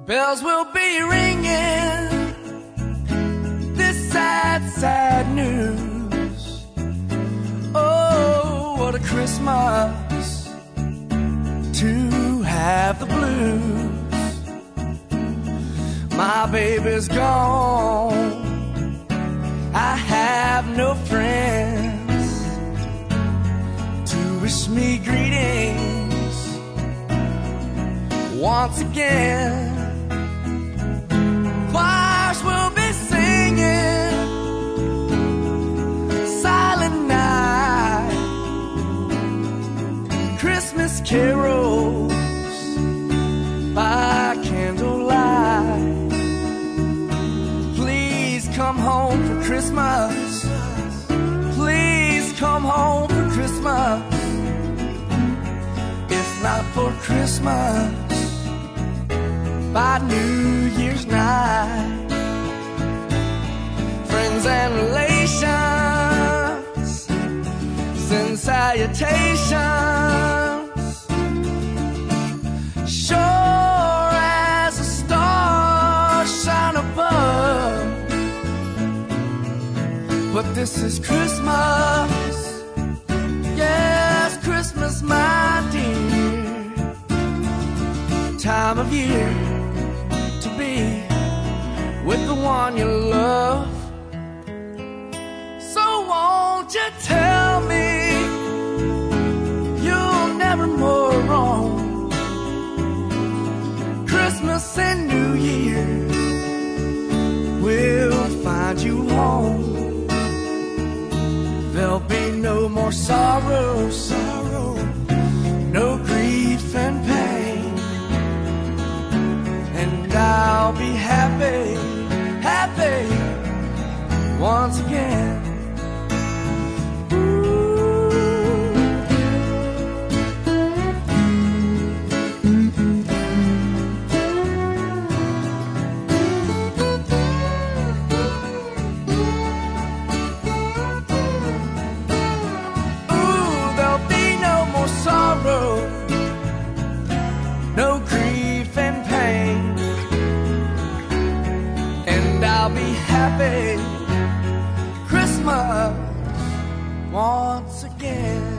Bells will be ringing, this sad, sad news. Oh, what a Christmas to have the blues. My baby's gone, I have no friends to wish me greetings once again. Choirs will be singing Silent Night, Christmas carols by candlelight. Please come home for Christmas, please come home for Christmas. If not for Christmas, by New Year's night. Friends and relations send salutations, sure as a star shine above. But this is Christmas, yes, Christmas, my dear, time of year to be with the one you love. So won't you tell me you'll never more wrong? Christmas and New Year will find you home. There'll be no more sorrow, no grief and pain, and I'll be happy, happy once again. No grief and pain, and I'll be happy Christmas once again.